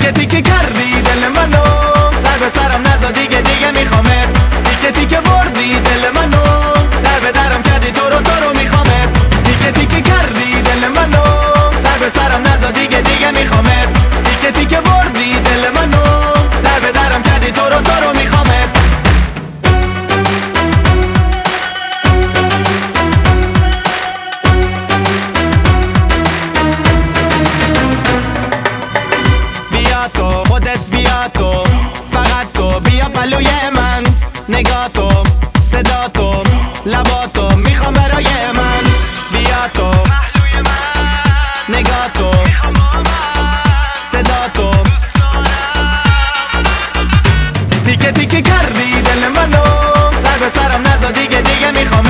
تیکه تیکه کردی دل منو، سر به سرم نزا دیگه میخوامت. تیکه تیکه بردی دل منو، در به درم کردی تو رو میخوامت. تیکه تیکه کردی دل منو، سر به سرم نزا دیگه میخوامت. تیکه تیکه بردی دل منو، در به درم کردی تو رو میخوامت. بیا تو خودت، بیا تو فقط تو، بیا پلوی من. نگاه تو، صدا تو، لبا تو میخوام برای من. بیا تو پهلوی من، نگاه تو میخوام با من، صدا تو دوست دارم. تیکه تیکه کردی دل منو، سر به سرم نزا دیگه میخوام